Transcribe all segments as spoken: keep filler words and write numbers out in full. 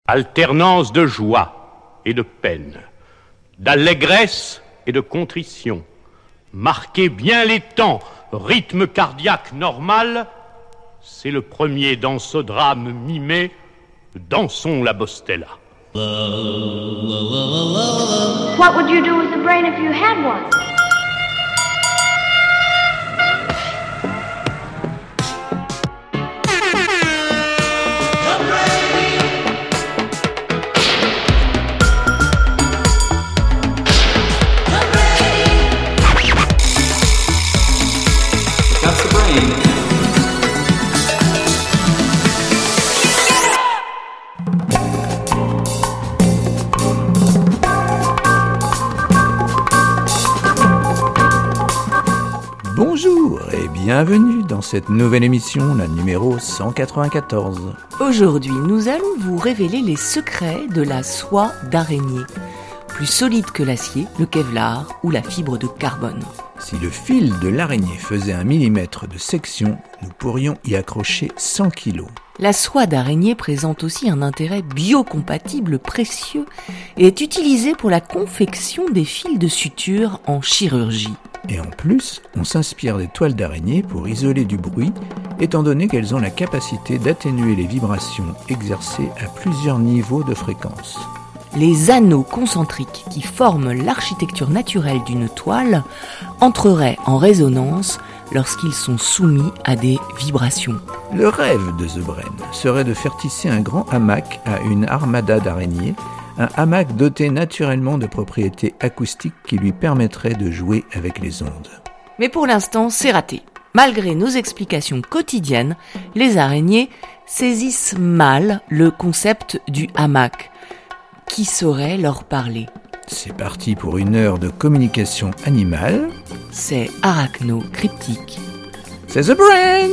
Alternance de joie et de peine, d'allégresse et de contrition. Marquez bien les temps, rythme cardiaque normal, c'est le premier dans ce drame mimé, dansons la Bostella. What would you do with the brain if you had one? Bonjour et bienvenue dans cette nouvelle émission, la numéro cent quatre-vingt-quatorze. Aujourd'hui, nous allons vous révéler les secrets de la soie d'araignée. Plus solide que l'acier, le Kevlar ou la fibre de carbone. Si le fil de l'araignée faisait un millimètre de section, nous pourrions y accrocher cent kilos. La soie d'araignée présente aussi un intérêt biocompatible précieux et est utilisée pour la confection des fils de suture en chirurgie. Et en plus, on s'inspire des toiles d'araignée pour isoler du bruit, étant donné qu'elles ont la capacité d'atténuer les vibrations exercées à plusieurs niveaux de fréquence. Les anneaux concentriques qui forment l'architecture naturelle d'une toile entreraient en résonance lorsqu'ils sont soumis à des vibrations. Le rêve de The Brain serait de faire tisser un grand hamac à une armada d'araignées, un hamac doté naturellement de propriétés acoustiques qui lui permettraient de jouer avec les ondes. Mais pour l'instant, c'est raté. Malgré nos explications quotidiennes, les araignées saisissent mal le concept du hamac. Qui saurait leur parler ? C'est parti pour une heure de communication animale. C'est arachno-cryptique. C'est The Brain!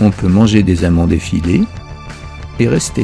on peut manger des amandes effilées et rester.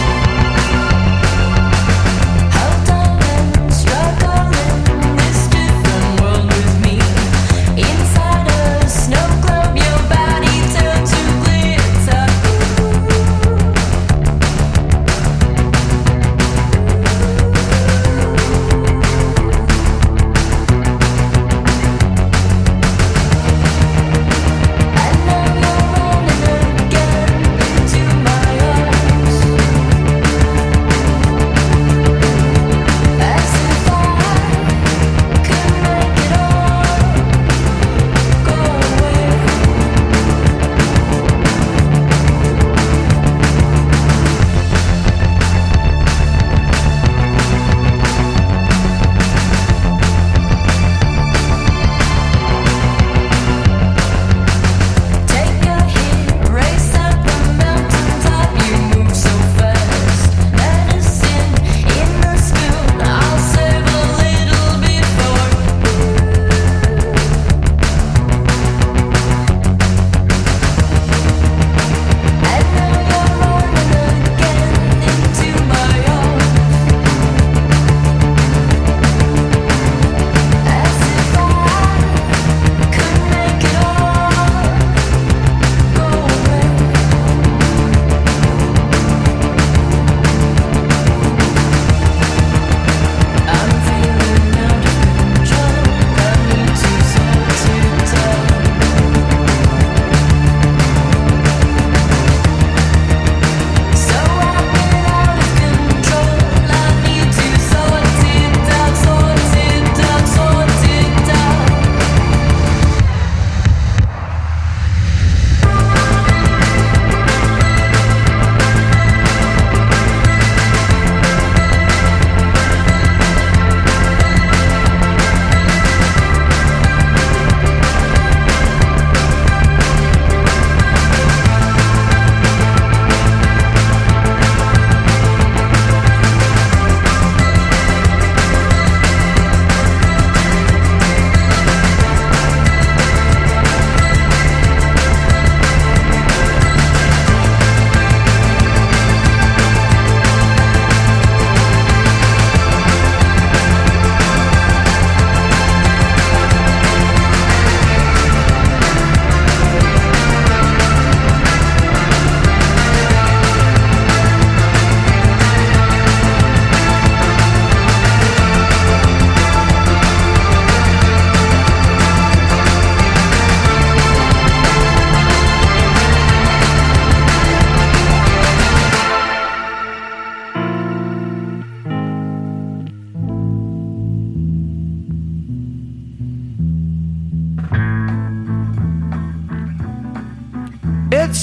It's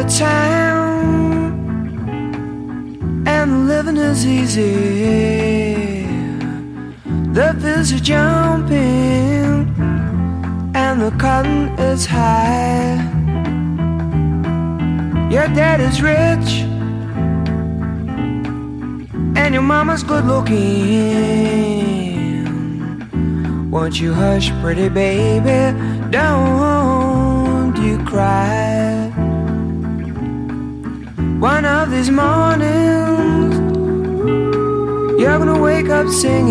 summertime and the living is easy. The fields are jumping and the cotton is high. Your dad is rich and your mama's good looking. Won't you hush, pretty baby, don't you cry. One of these mornings you're gonna wake up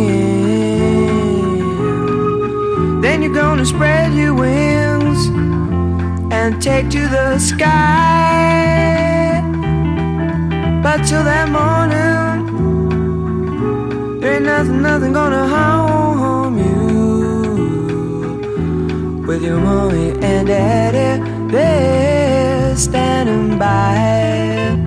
singing. Then you're gonna spread your wings and take to the sky. But till that morning, there ain't nothing, nothing gonna harm you. With your mommy and daddy, they're standing by.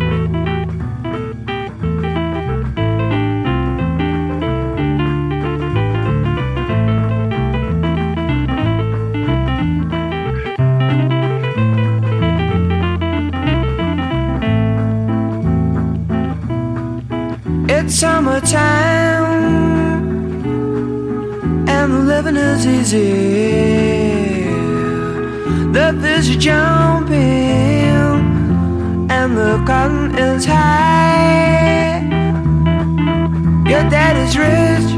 It's summertime and the living is easy. The fish are jumping and the cotton is high. Your daddy's rich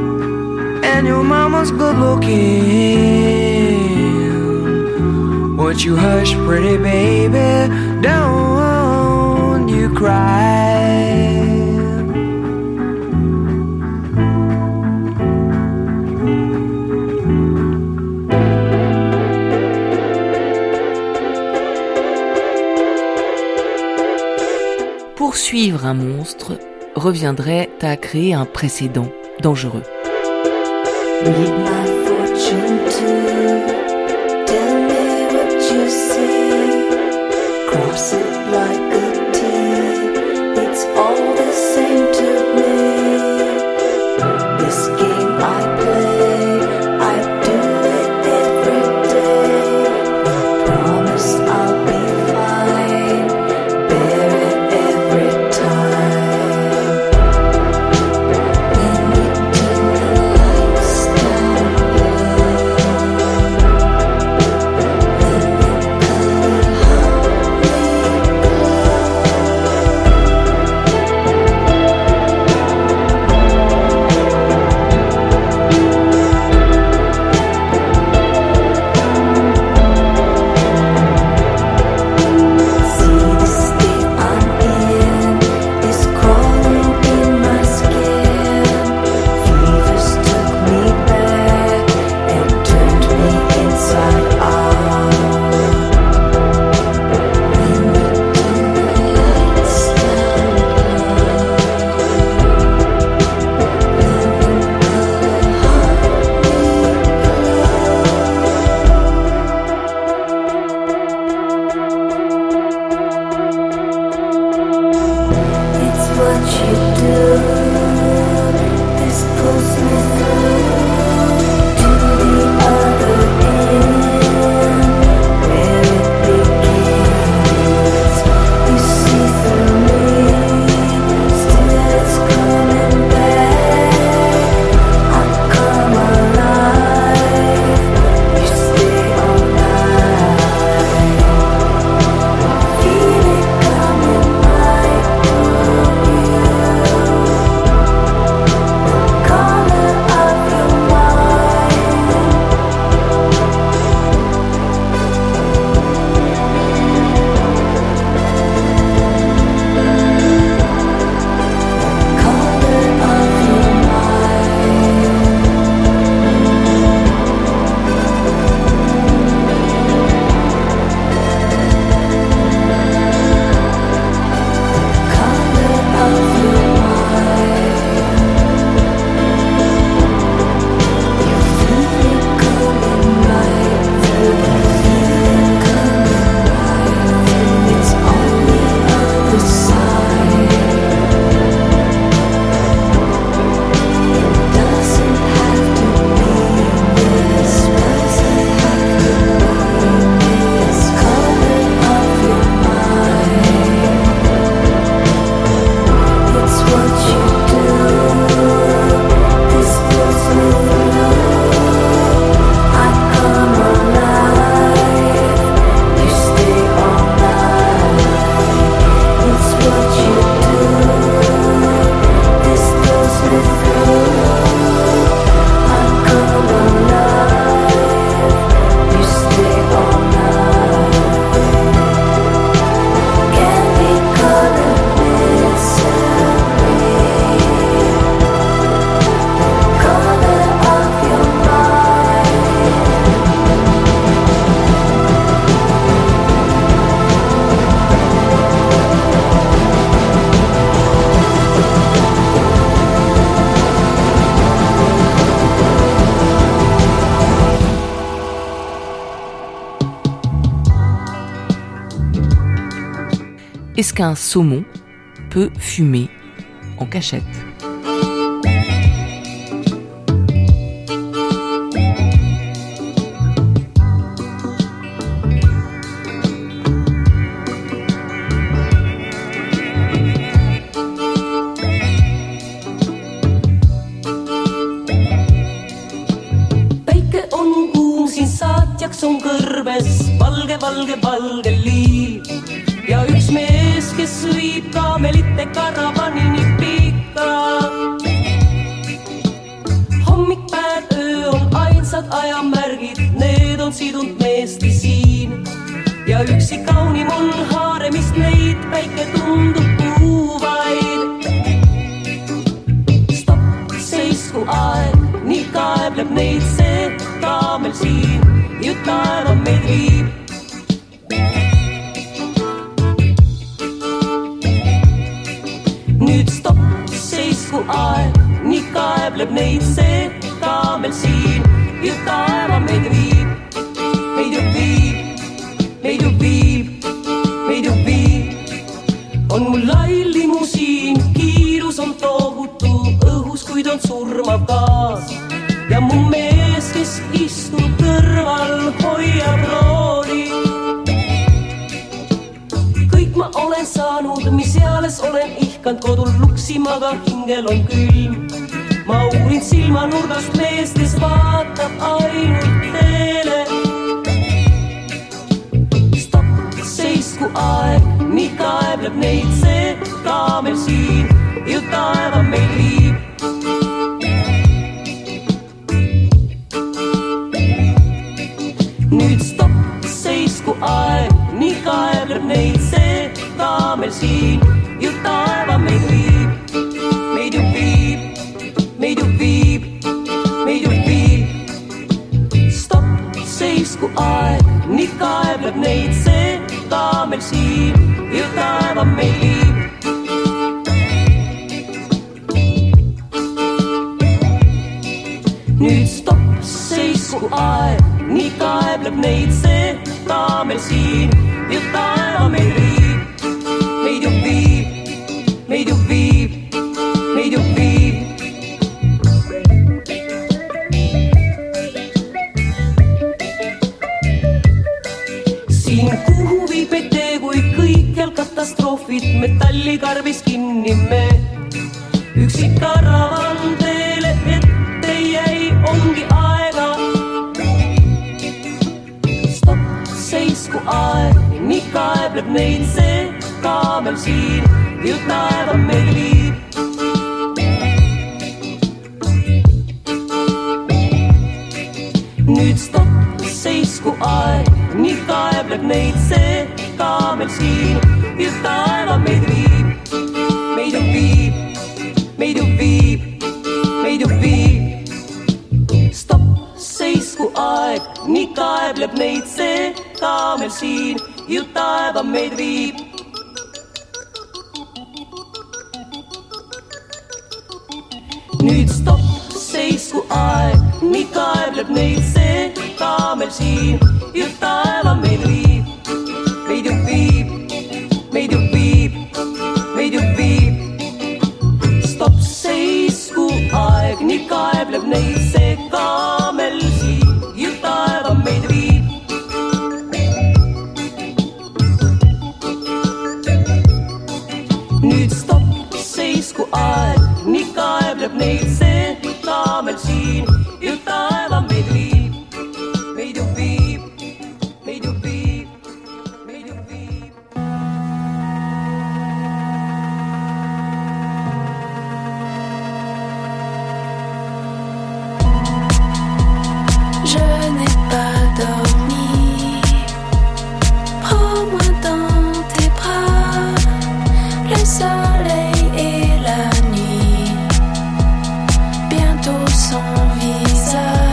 and your mama's good looking. Won't you hush, pretty baby, don't you cry. Poursuivre un monstre reviendrait à créer un précédent dangereux. Read my fortune too. Tell me what you see. Cross it like a T. It's all the same to me. This game I play, I do it every day. Promise I'll be fine. Bear it every time. When we turn the lights down low, when the color help me see the state I'm in is crawling in my skin. Fevers took me back and turned me inside out. When we turn the lights down low, when the it's what you do. This pulls me through to the other end, where it begins. You see through me, still it's coming back. I come alive. You stay all night. Feel it coming right through you. Color of your mind. Color of your mind. Color of your mind. You feel it coming right through. Feel it coming right through. It's on the other side. It doesn't have to be this. Doesn't have to be this. Color of your mind. It's what you do. This pulls me through. I come alive. You stay all night. It's what you do. This pulls me through. I come alive. You stay all night. Candy colored misery. Color of your mind. Est-ce qu'un saumon peut fumer en cachette? Päike on kuum siin saatjaks on kõrves, valge, valge, valge liiv. Ja üks mees, kes viib kaamelite karavanini pikka. Hommik, päev, öö on ainsad ajamärgid, need on sidunud meesti siin. kaebleb neid, see kaamel siin ju taeva meid viib. Nüüd stopp, seisku aeg, nii kaebleb neid, see kaamel siin ju taeva meid viib. Meid ju viib, meid ju viib, meid ju viib. On mul lai limusiin, kiirus on tohutu õhus, kuid on surmav gaas. Ja mu mees, kes istub kõrval, hoiab rooli. Kõik ma olen saanud, mis eales olen ihkand kodul luksima, aga hingel on külm. Ma uurin silmanurgast meest, kes vaatab ainult teele. Stopp, seisku aeg, nii kaebleb neid, see kaamel siin ju taeva meil viib. Nüüd stopp, seisku aeg, nii kaebleb neid, see kaamel siin ju taeva meid viib. Meid ju viib, meid ju viib, meid ju viib. Stopp, seisku aeg, nii kaebleb neid, see kaamel siin ju taeva meid viib. Nüüd stopp, seisku aeg, nii kaebleb neid, see kaamel siin ju taeva meid viib. Meid ju viib, meid ju viib, meid ju viib. Siin kuhu viib ette, kui kõikjal katastroofid metallikarvis kinni me. Üksi karavan teele ette jäi, ongi aega. Stopp, seisku aeg, nii kaebleb neid, see kaamel siin ju taeva meil viib. Nüüd stopp, seisku aeg, nii kaebleb neid, see kaamel siin ju taeva meid viib. Meid ju viib, meid ju viib, meid ju viib. Stopp, seisku aeg, nii kaebleb neid, see kaamel siin ju taeva meid viib. Nüüd stopp, seisku aeg, nii kaebleb neid, see kaamel siin ju taeva meid viib. Meid ju viib, meid ju viib, meid ju viib. Stopp, seisku aeg, nii kaebleb neid, see kaamel siin ju taeva meid viib. Nüüd stopp, seisku aeg, nii kaebleb neid, see kaamel siin ju taeva meid viib. Meid ju viib, meid ju viib, meid ju viib. Je n'ai pas dormi. Prends-moi dans tes bras, le soleil et la nuit, bientôt son visage.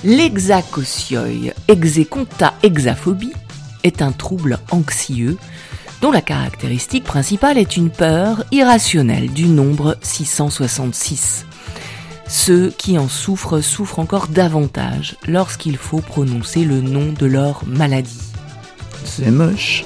L'exacocioi, execonta exaphobie, est un trouble anxieux dont la caractéristique principale est une peur irrationnelle du nombre six cent soixante-six. Ceux qui en souffrent souffrent encore davantage lorsqu'il faut prononcer le nom de leur maladie. C'est moche.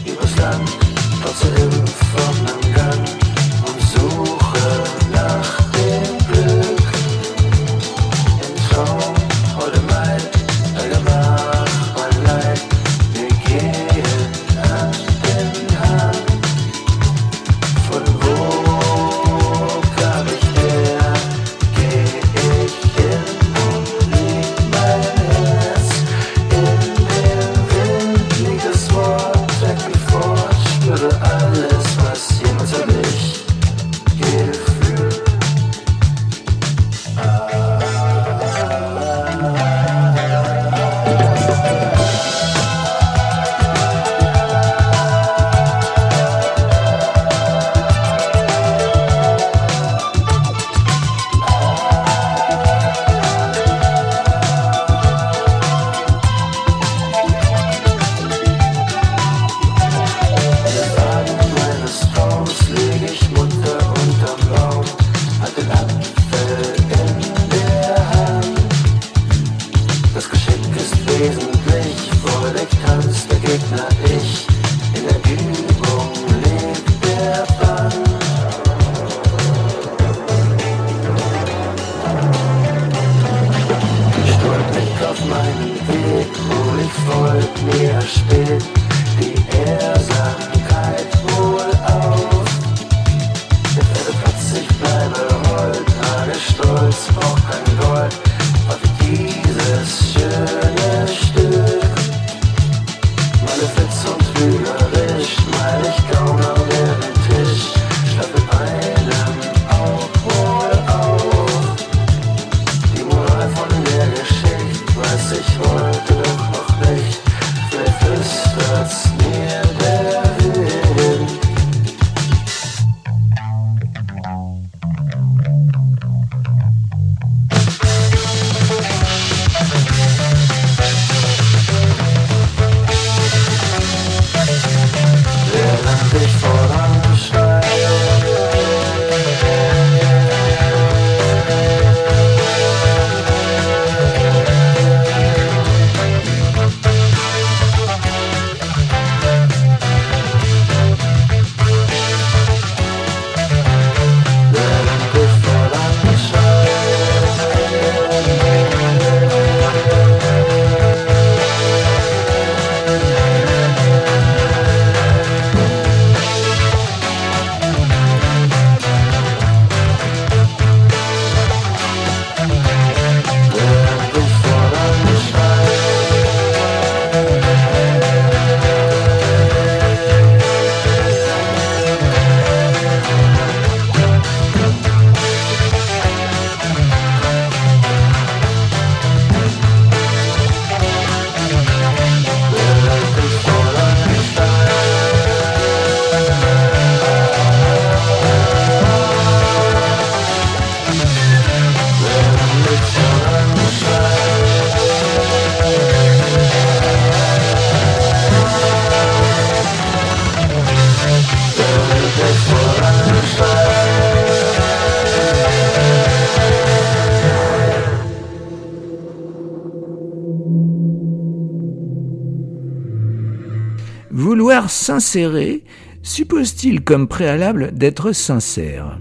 Vouloir s'insérer suppose-t-il comme préalable d'être sincère?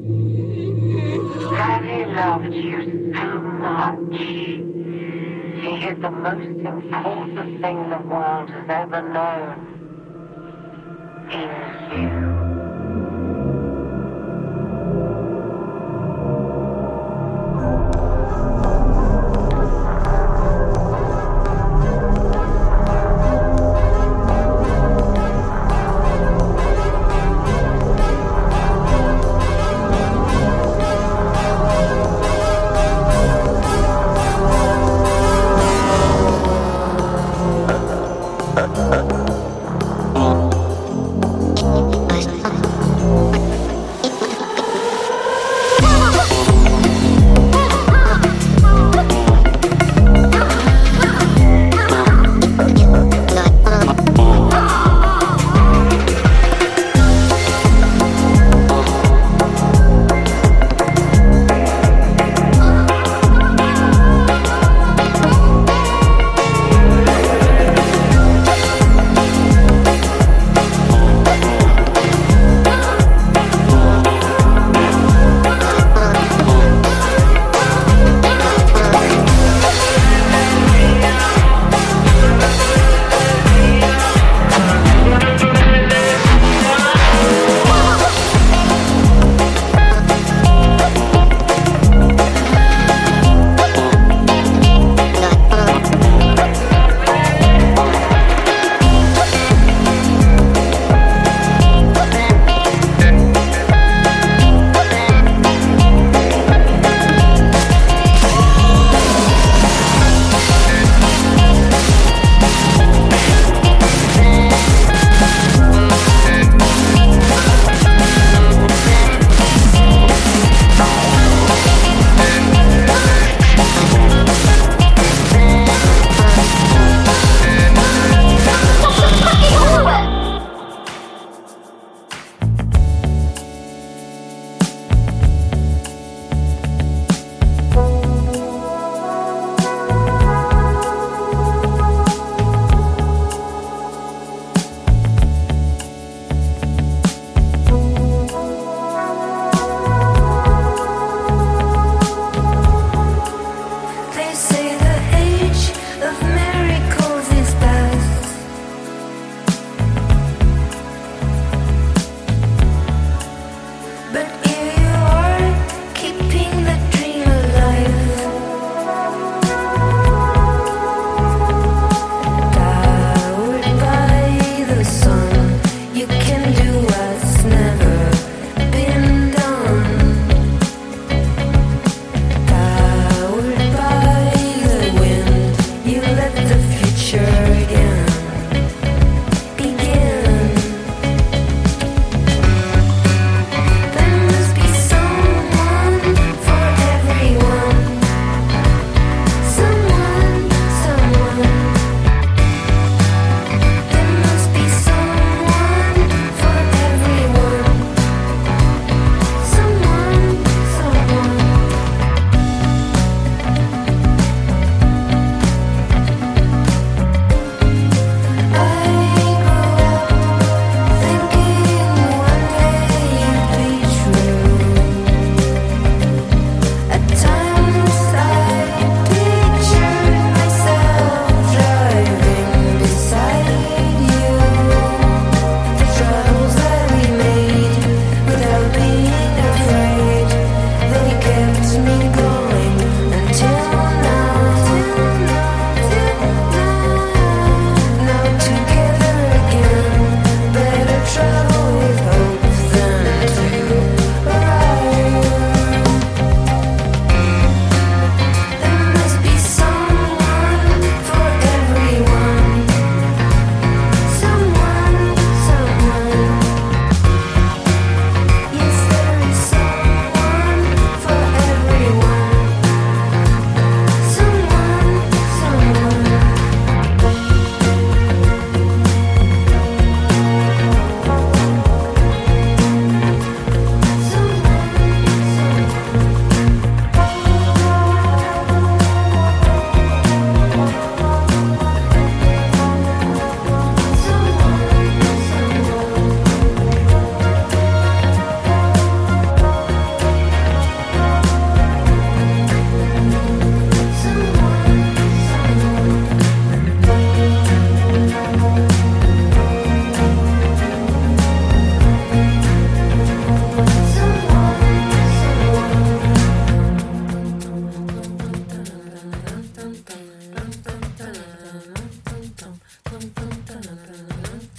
Has he loved you so much? He is the most important thing the world has ever known. In you. Must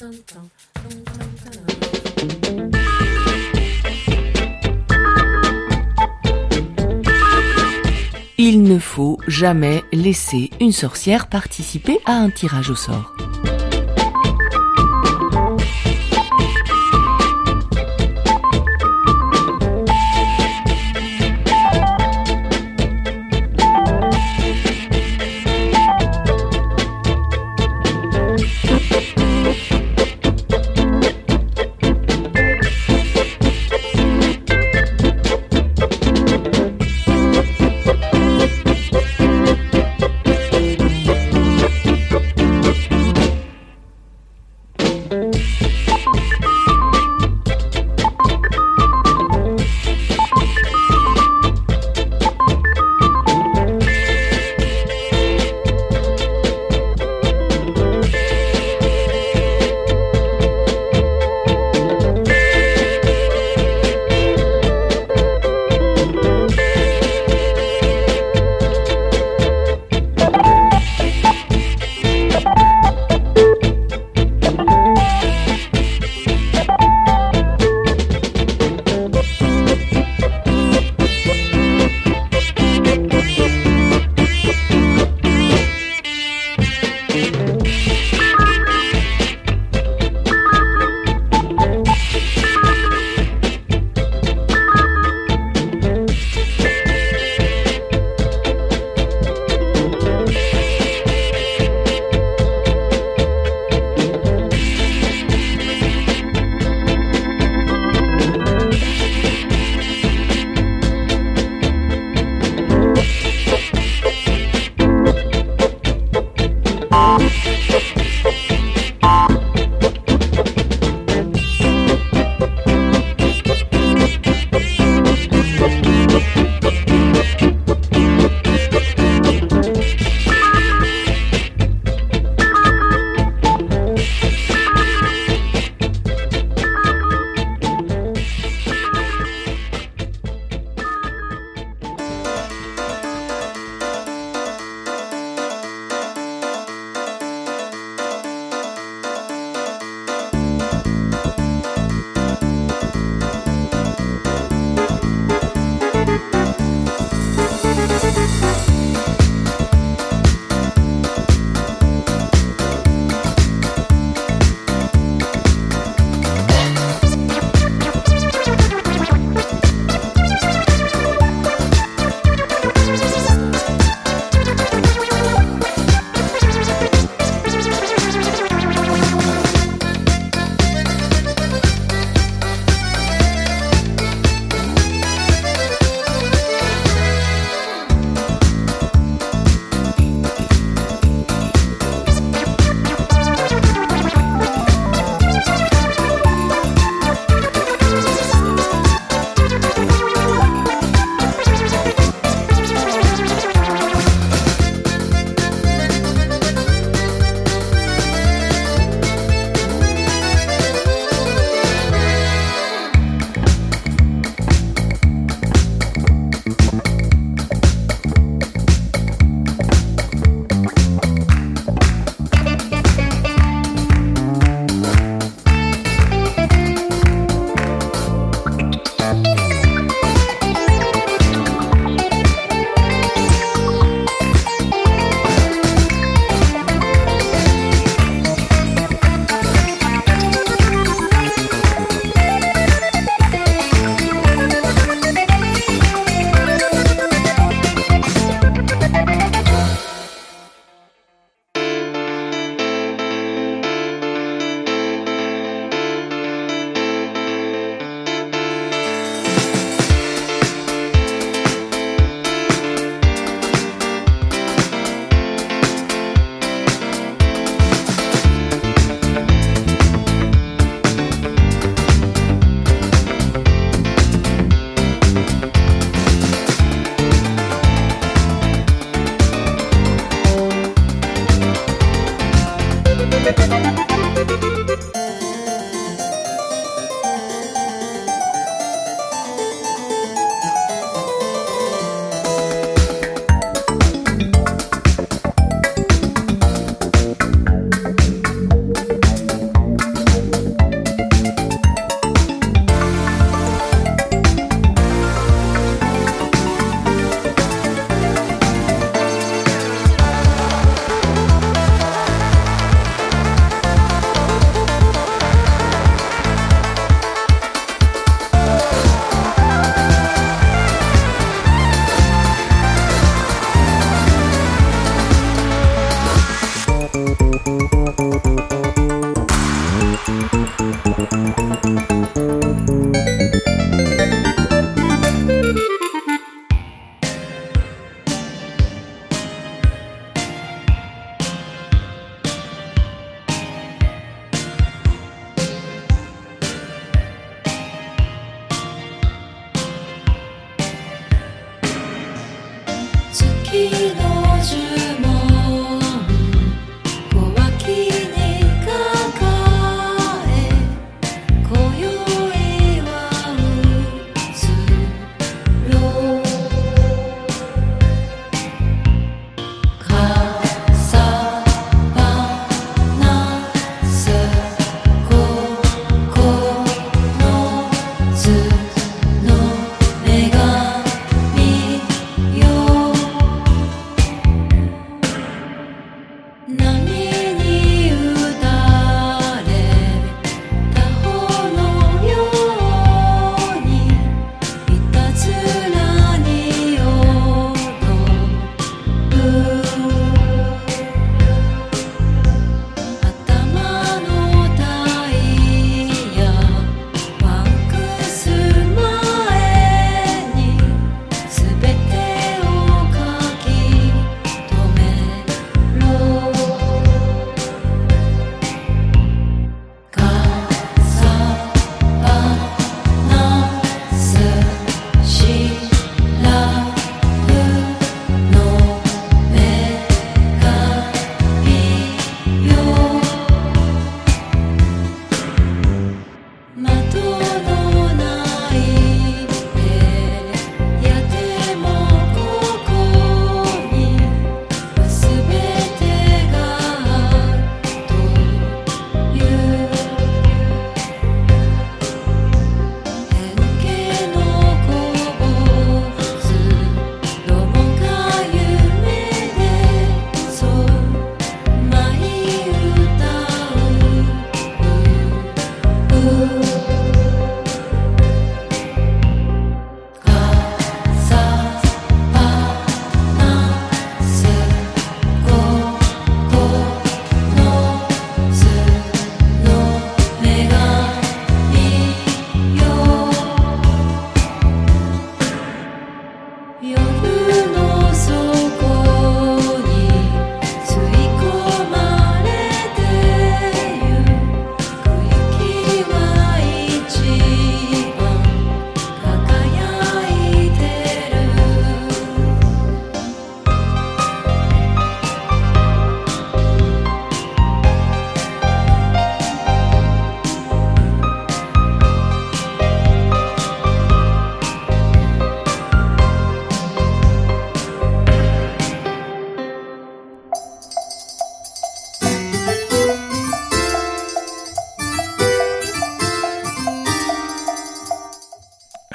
Il ne faut jamais laisser une sorcière participer à un tirage au sort.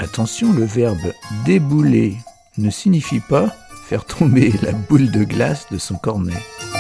Attention, le verbe débouler ne signifie pas faire tomber la boule de glace de son cornet.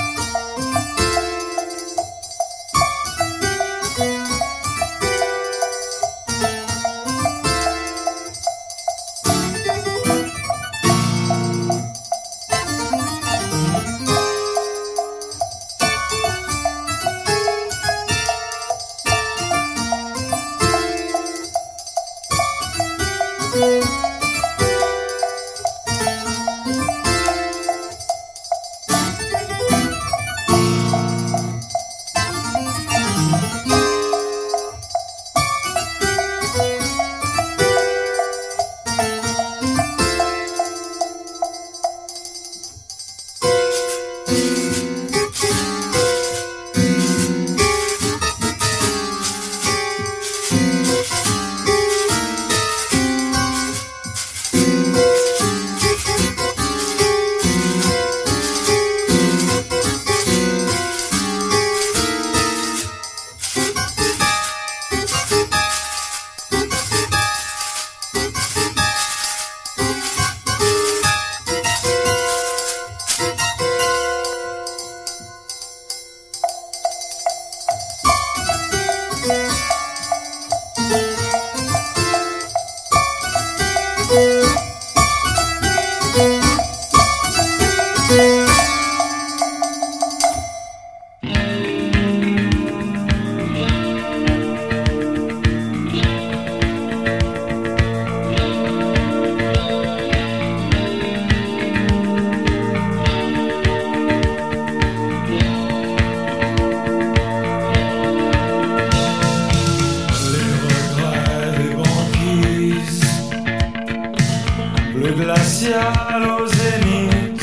glacial au zénith,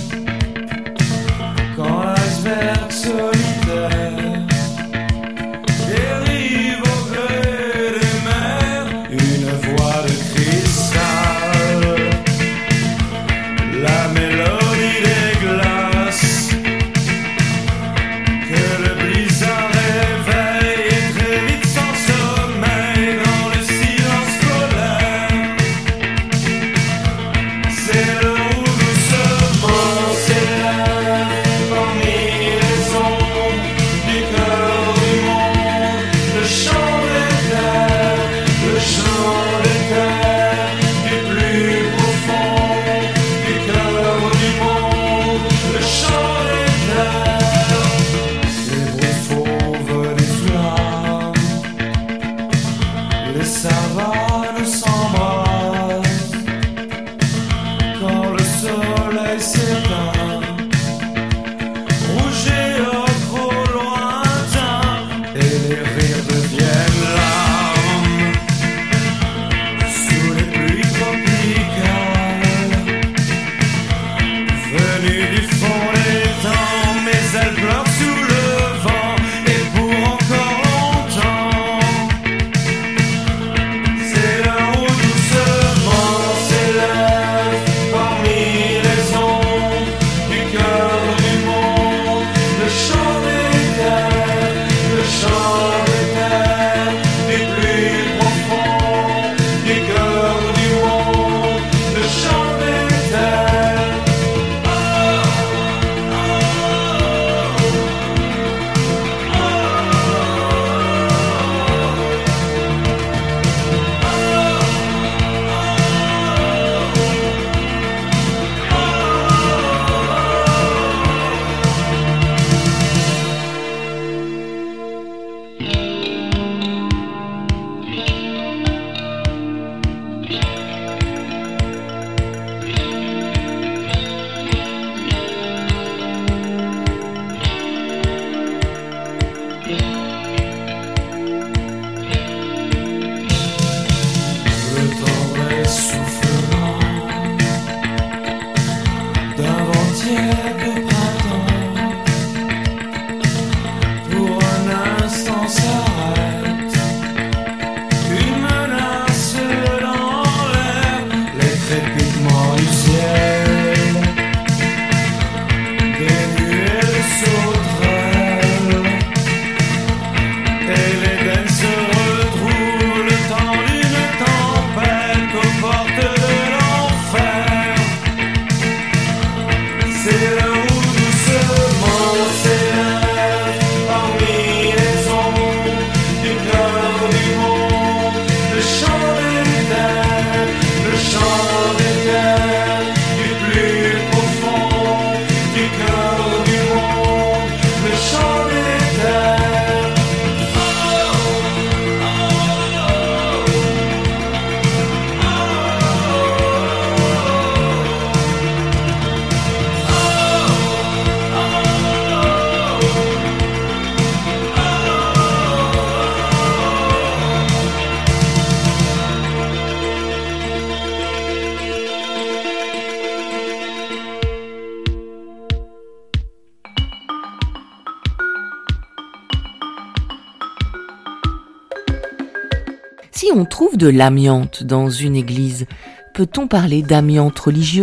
quand l'iceberg solitaire dérive au gré des mers, une voix de cristal, la mélodie des glaces que le blizzard réveille et très vite sans sommeil dans le silence polaire. C'est le où doucement s'élève parmi les ondes Si on trouve de l'amiante dans une église, peut-on parler d'amiante religieuse ?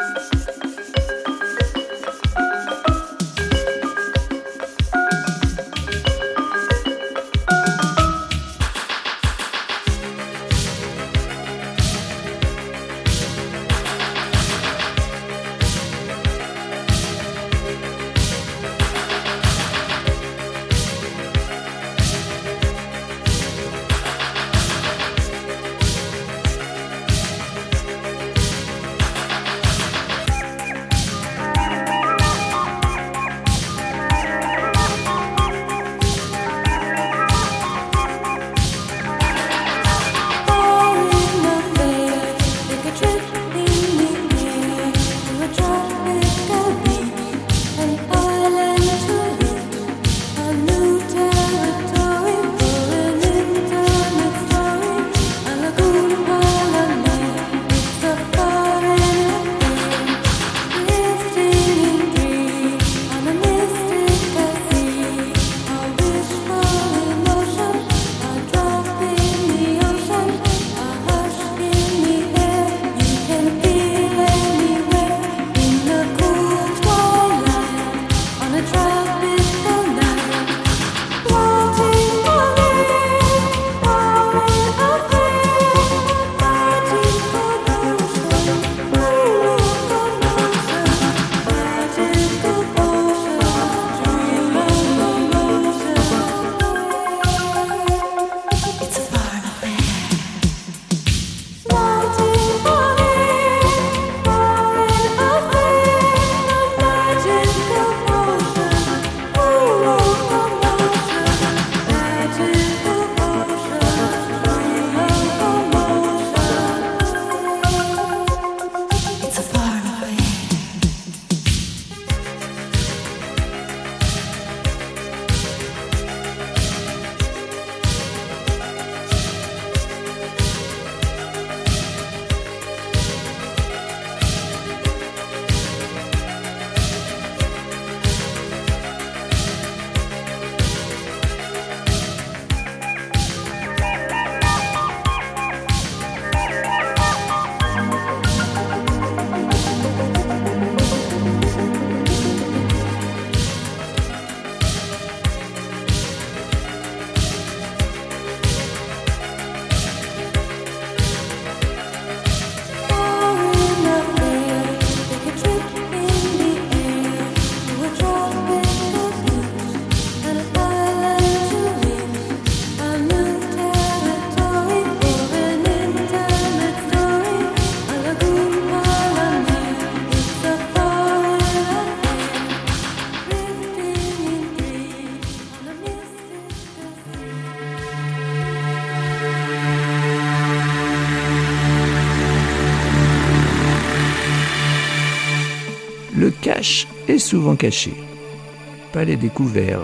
Le cache est souvent caché. Palais découvert.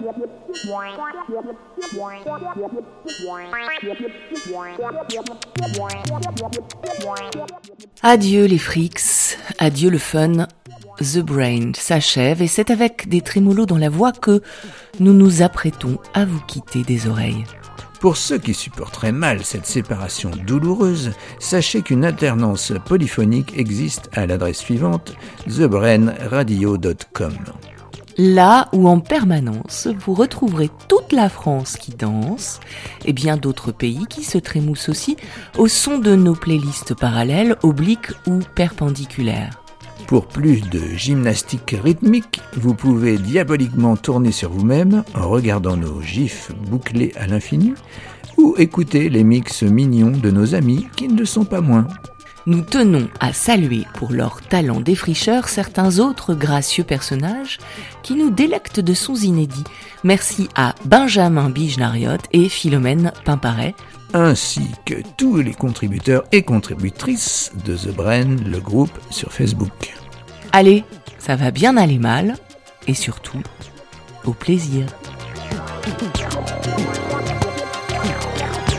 Adieu les freaks, adieu le fun. The Brain s'achève et c'est avec des trémolos dans la voix que nous nous apprêtons à vous quitter des oreilles. Pour ceux qui supporteraient mal cette séparation douloureuse, sachez qu'une alternance polyphonique existe à l'adresse suivante, the brain radio dot com. Là où en permanence vous retrouverez toute la France qui danse et bien d'autres pays qui se trémoussent aussi au son de nos playlists parallèles, obliques ou perpendiculaires. Pour plus de gymnastique rythmique, vous pouvez diaboliquement tourner sur vous-même en regardant nos gifs bouclés à l'infini ou écouter les mix mignons de nos amis qui ne le sont pas moins. Nous tenons à saluer pour leur talent défricheur certains autres gracieux personnages qui nous délectent de sons inédits. Merci à Benjamin Bijnariot et Philomène Pimparet, ainsi que tous les contributeurs et contributrices de The Brain, le groupe sur Facebook. Allez, ça va bien aller mal, et surtout, au plaisir.